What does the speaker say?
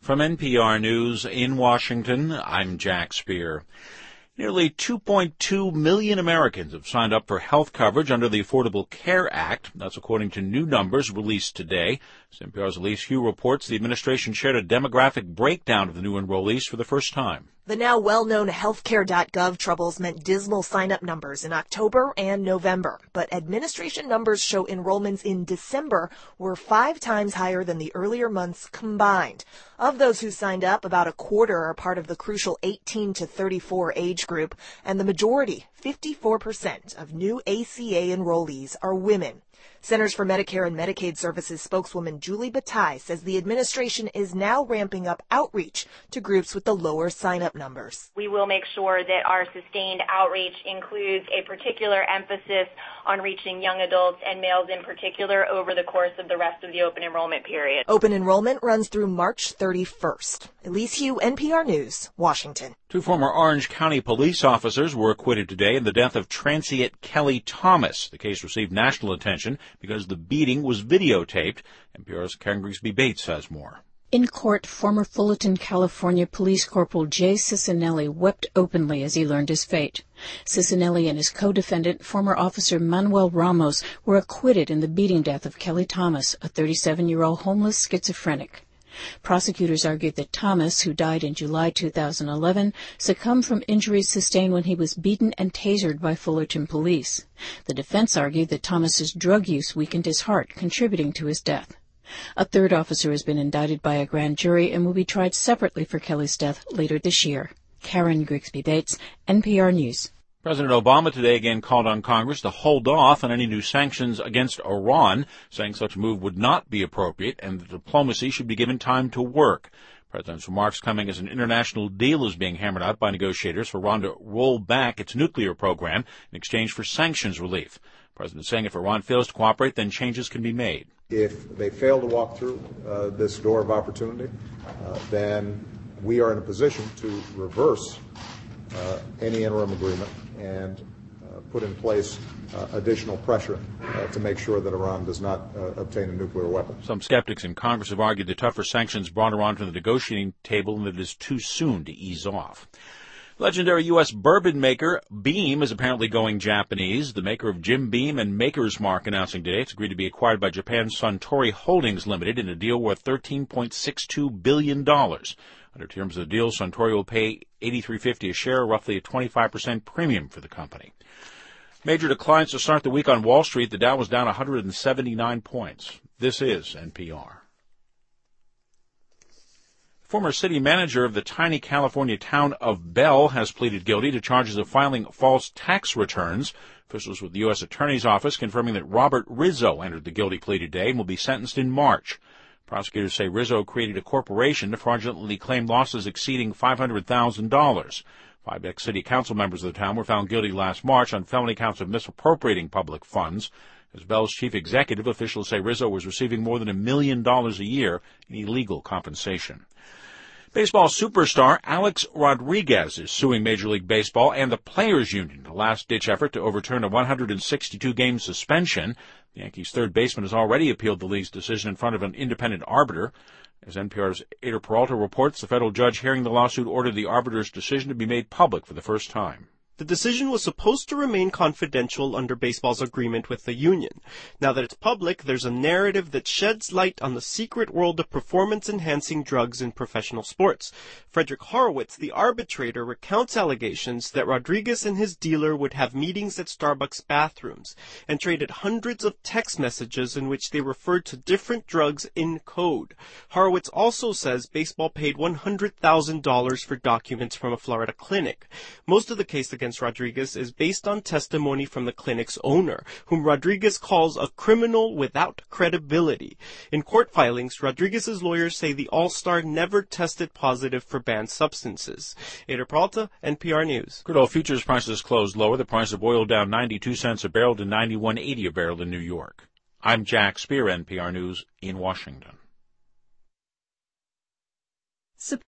From NPR News in Washington, I'm Jack Speer. Nearly 2.2 million Americans have signed up for health coverage under the Affordable Care Act. That's according to new numbers released today. As NPR's Elise Hu reports, the administration shared a demographic breakdown of the new enrollees for the first time. The now well-known healthcare.gov troubles meant dismal sign-up numbers in October and November, but administration numbers show enrollments in December were 5 times higher than the earlier months combined. Of those who signed up, about a quarter are part of the crucial 18 to 34 age group, and the majority, 54% of new ACA enrollees, are women. Centers for Medicare and Medicaid Services spokeswoman Julie Bataille says the administration is now ramping up outreach to groups with the lower sign-up numbers. We will make sure that our sustained outreach includes a particular emphasis on reaching young adults and males in particular over the course of the rest of the open enrollment period. Open enrollment runs through March 31st. Elise Hu, NPR News, Washington. 2 former Orange County police officers were acquitted today in the death of transient Kelly Thomas. The case received national attention because the beating was videotaped. NPR's Karen Grigsby Bates has more. In court, former Fullerton, California Police Corporal Jay Cicinelli wept openly as he learned his fate. Cicinelli and his co-defendant, former Officer Manuel Ramos, were acquitted in the beating death of Kelly Thomas, a 37-year-old homeless schizophrenic. Prosecutors argued that Thomas, who died in July 2011, succumbed from injuries sustained when he was beaten and tasered by Fullerton police. The defense argued that Thomas's drug use weakened his heart, contributing to his death. A third officer has been indicted by a grand jury and will be tried separately for Kelly's death later this year. Karen Grigsby Bates, NPR News. President Obama today again called on Congress to hold off on any new sanctions against Iran, saying such a move would not be appropriate and that diplomacy should be given time to work. The president's remarks coming as an international deal is being hammered out by negotiators for Iran to roll back its nuclear program in exchange for sanctions relief. The president saying if Iran fails to cooperate, then changes can be made. If they fail to walk through this door of opportunity, then we are in a position to reverse any interim agreement and put in place additional pressure to make sure that Iran does not obtain a nuclear weapon. Some skeptics in Congress have argued that tougher sanctions brought Iran to the negotiating table and that it is too soon to ease off. Legendary U.S. bourbon maker Beam is apparently going Japanese. The maker of Jim Beam and Maker's Mark announcing today it's agreed to be acquired by Japan's Suntory Holdings Limited in a deal worth $13.62 billion. Under terms of the deal, Suntory will pay $83.50 a share, roughly a 25% premium for the company. Major declines to start the week on Wall Street. The Dow was down 179 points. This is NPR. Former city manager of the tiny California town of Bell has pleaded guilty to charges of filing false tax returns. Officials with the U.S. Attorney's Office confirming that Robert Rizzo entered the guilty plea today and will be sentenced in March. Prosecutors say Rizzo created a corporation to fraudulently claim losses exceeding $500,000. 5 ex-city council members of the town were found guilty last March on felony counts of misappropriating public funds. As Bell's chief executive, officials say Rizzo was receiving more than $1 million a year in illegal compensation. Baseball superstar Alex Rodriguez is suing Major League Baseball and the Players Union, a last-ditch effort to overturn a 162-game suspension. The Yankees' third baseman has already appealed the league's decision in front of an independent arbiter. As NPR's Ada Peralta reports, the federal judge hearing the lawsuit ordered the arbiter's decision to be made public for the first time. The decision was supposed to remain confidential under baseball's agreement with the union. Now that it's public, there's a narrative that sheds light on the secret world of performance-enhancing drugs in professional sports. Frederick Horowitz, the arbitrator, recounts allegations that Rodriguez and his dealer would have meetings at Starbucks bathrooms and traded hundreds of text messages in which they referred to different drugs in code. Horowitz also says baseball paid $100,000 for documents from a Florida clinic. Most of the case against Rodriguez is based on testimony from the clinic's owner, whom Rodriguez calls a criminal without credibility. In court filings, Rodriguez's lawyers say the All-Star never tested positive for banned substances. Ada Peralta, NPR News. Crude oil futures prices closed lower. The price of oil down 92 cents a barrel to $91.80 a barrel in New York. I'm Jack Speer, NPR News in Washington.